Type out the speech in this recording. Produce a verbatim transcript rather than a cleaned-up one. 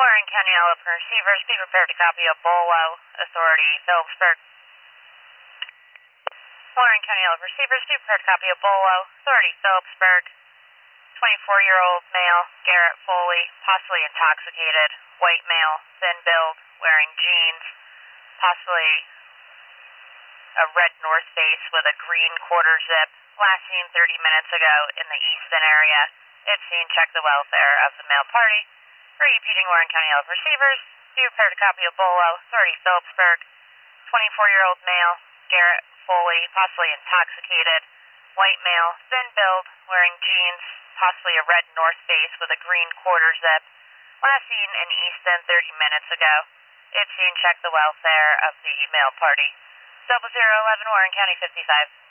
Warren County Elephant receivers, be prepared to copy a Bolo, Authority, Phillipsburg. Warren County Elephant receivers, be prepared to copy a Bolo, Authority, Phillipsburg. twenty-four-year-old male, Garrett Foley, possibly intoxicated, white male, thin build, wearing jeans, possibly a red North Face with a green quarter zip, last seen thirty minutes ago in the Easton area. If seen, check the welfare of the male party. Repeating Warren County Elephant receivers, be prepared to copy a Bolo, Authority, Phillipsburg. twenty-four-year-old male, Garrett Foley, possibly intoxicated, white male, thin build, wearing jeans, possibly a red North Face with a green quarter zip, last seen in Easton thirty minutes ago. If seen, check the welfare of the male party. Double zero eleven, Warren County fifty-five.